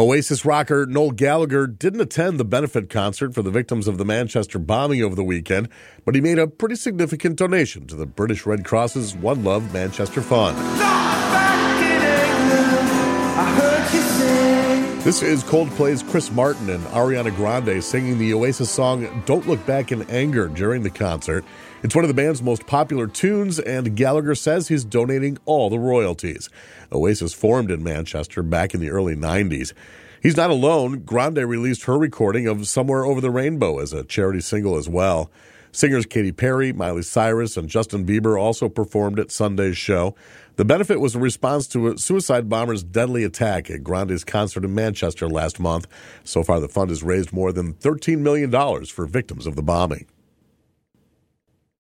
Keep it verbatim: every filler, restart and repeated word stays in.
Oasis rocker Noel Gallagher didn't attend the benefit concert for the victims of the Manchester bombing over the weekend, but he made a pretty significant donation to the British Red Cross's One Love Manchester Fund. This is Coldplay's Chris Martin and Ariana Grande singing the Oasis song Don't Look Back in Anger during the concert. It's one of the band's most popular tunes, and Gallagher says he's donating all the royalties. Oasis formed in Manchester back in the early nineties. He's not alone. Grande released her recording of Somewhere Over the Rainbow as a charity single as well. Singers Katy Perry, Miley Cyrus, and Justin Bieber also performed at Sunday's show. The benefit was a response to a suicide bomber's deadly attack at Grande's concert in Manchester last month. So far, the fund has raised more than thirteen million dollars for victims of the bombing.